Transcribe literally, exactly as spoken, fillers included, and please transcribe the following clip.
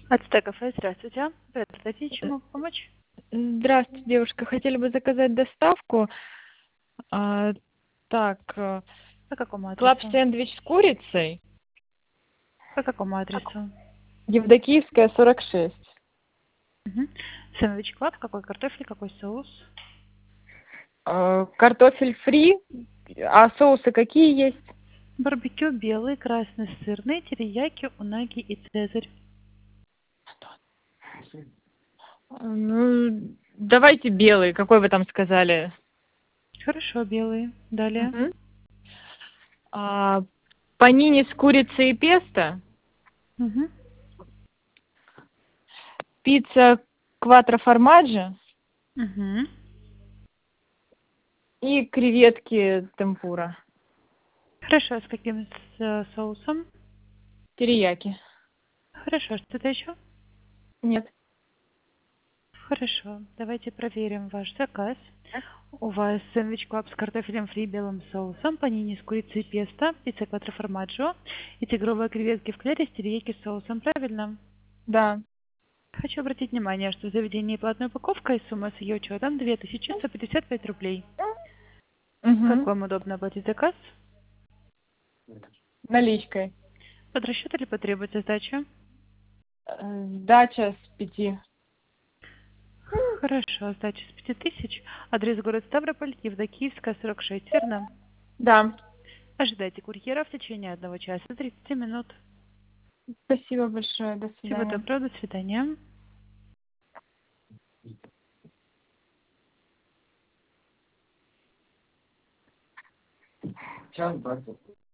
Ацтек кафе, здравствуйте. Здравствуйте, чему помочь? Здравствуйте, девушка. Хотели бы заказать доставку. А, так, э, По какому адресу? клаб-сэндвич с курицей, По какому адресу? Евдокиевская, сорок шесть. Угу. Сэндвич клаб, какой картофель, какой соус? Э, Картофель фри. А соусы какие есть? Барбекю белый, красный, сырный, терияки, унаги и цезарь. Э, Ну, давайте белый. Какой вы там сказали? Хорошо, белый. Далее. Мгм. А, панини с курицей и песто. Угу. Пицца кватро формаджо. Угу. И креветки темпура. Хорошо, с каким с, э, соусом? Терияки. Хорошо, что-то еще? Нет. Хорошо, давайте проверим ваш заказ. У вас сэндвич клаб с картофелем фри белым соусом, панини с курицей и песто, пицца кватро формаджо и тигровые креветки в кляре с терияки с соусом, правильно? Да. Хочу обратить внимание, что в заведении платная упаковка и сумма с ее учетом две тысячи сто пятьдесят пять рублей. Как Угу. вам удобно оплатить заказ? Наличкой. Под расчет или потребуется сдача? Э, Сдача с пяти. Хорошо, сдача с пяти тысяч. Адрес город Ставрополь, Евдокиевская, сорок шесть, верно? Да. Ожидайте курьера в течение одного часа тридцати минут. Спасибо большое. До Всего свидания. доброго, до свидания. Чан,